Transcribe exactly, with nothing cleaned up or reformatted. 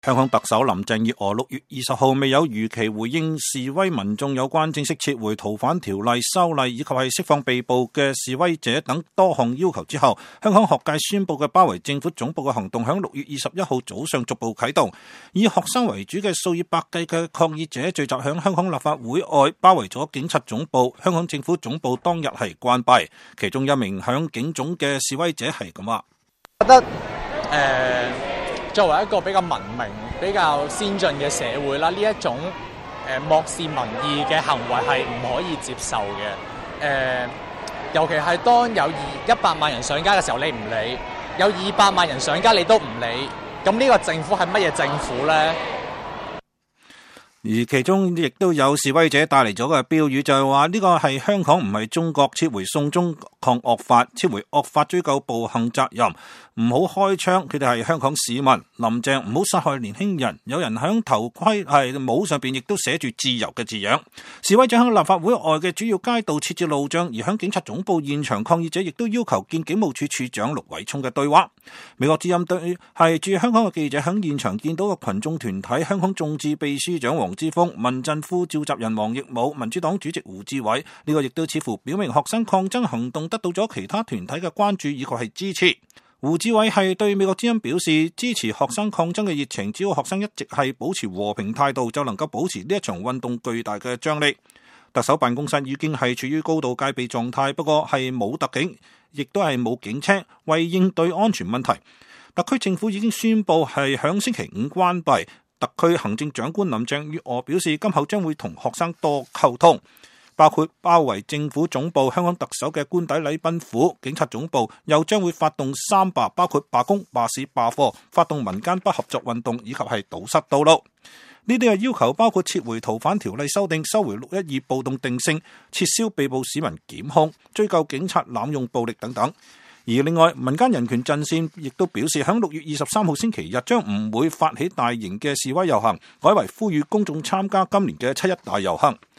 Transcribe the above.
香港特首林鄭月娥六月二十號未有如期回應示威民眾有關正式撤回逃犯條例修例以及係釋放被捕嘅示威者等多項要求之後，香港學界宣布嘅包圍政府總部嘅行動響六月二十一號早上逐步啟動，以學生為主嘅數以百計嘅抗議者聚集響香港立法會外，包圍咗警察總部。香港政府總部當日係關閉，其中一名響警總嘅示威者係咁話： 覺得誒。呃作為一個比較文明、比較先進嘅社會啦，呢一種誒漠視民意嘅行為係唔可以接受嘅。誒，尤其係當有二一百萬人上街嘅時候，你唔理；有二百萬人上街，你都唔理。咁呢個政府係乜嘢政府呢？ 而其中亦都有示威者帶嚟咗個標語，就係話呢個係香港，唔係中國，撤回送中抗惡法，撤回惡法追究暴行責任，唔好開槍，佢哋係香港市民。林鄭唔好殺害年輕人。有人響頭盔係帽上邊亦都寫住自由嘅字樣。示威者響立法會外嘅主要街道設置路障，而響警察總部現場抗議者亦都要求見警務處處長陸偉聰嘅對話。美國之音對係駐香港嘅記者響現場見到嘅群眾團體，香港眾志秘書長黃之鋒、民陣副召集人黃奕武、民主黨主席胡志偉，呢、這個亦都似乎表明學生抗爭行動得到咗其他團體嘅關注以及係支持。胡志偉係對美國之音表示支持學生抗爭嘅熱情，只要學生一直係保持和平態度，就能夠保持呢一場運動巨大嘅張力。特首辦公室已經係處於高度戒備狀態，不過係冇特警，亦都係冇警車，為應對安全問題，特區政府已經宣布係響星期五關閉。特區行政長官林鄭月娥表示，今後將會同學生多溝通，包括包圍政府總部、香港特首嘅官邸禮賓府、警察總部，又將會發動三罷，包括罷工、罷市、罷課，發動民間不合作運動，以及係堵塞道路。呢啲嘅要求包括撤回逃犯條例修訂、收回六一二暴動定性、撤銷被捕市民檢控、追究警察濫用暴力等等。而另外，民間人權陣線亦都表示，喺六月二十三號星期日將唔會發起大型嘅示威遊行，改為呼籲公眾參加今年嘅七一大遊行。